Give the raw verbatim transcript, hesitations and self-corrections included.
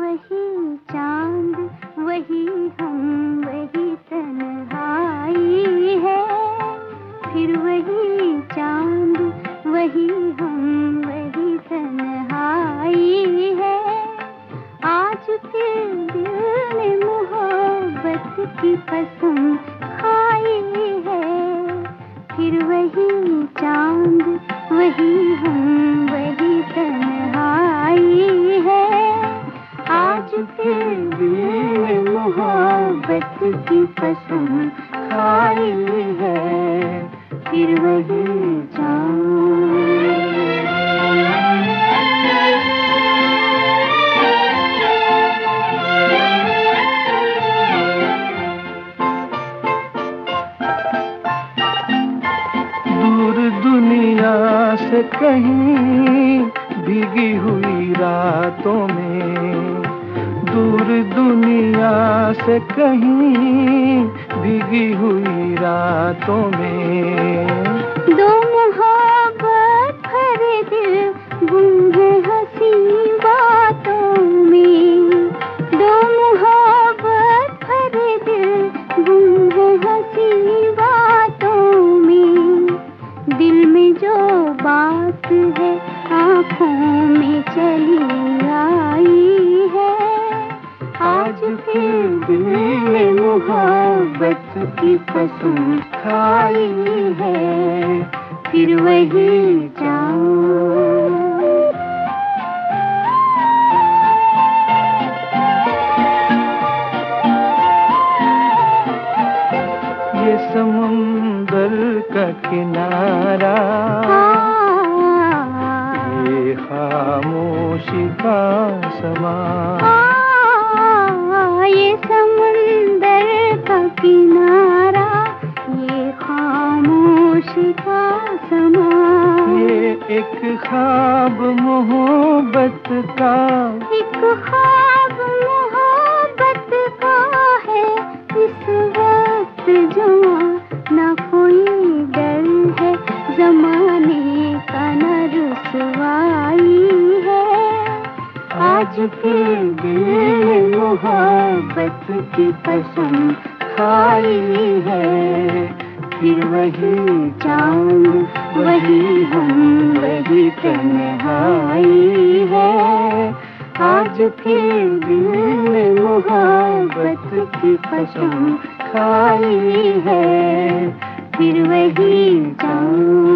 वही चांद वही हम वही तन्हाई है, फिर वही चांद वही हम वही तन्हाई है। आज फिर दिल ने मोहब्बत की कसम खाई है, फिर वही चांद वही हम वही तन्हाई है। आज फिर दिल ने मोहब्बत की कसम खाई है, फिर वही चांद। दूर दुनिया से कहीं भीगी हुई रातों में, दूर दुनिया से कहीं भीगी हुई रातों में, दो मोहब्बत भरे दिल गुम है हंसी बातों में, दो मोहब्बत भरे दिल गुम है हंसी बातों में। दिल में जो बात है आँखों में चली आई है, आज फिर दिल ने मोहब्बत की कसम खाई है, फिर वही चांद। ये समुंदर का किनारा, ये खामोशी का समा, ये समुंदर का किनारा, ये खामोशी का समा, ये एक ख्वाब मोहब्बत का, एक ख्वाब मोहब्बत का है। इस वक्त जवां ना कोई डर है, जमाने का न रुसवाई है। आज फिर दिल ने मोहब्बत की कसम खाई है, फिर वही चांद वही हम वही तन्हाई है। आज फिर दिल ने मोहब्बत की कसम खाई है, फिर वही चांद।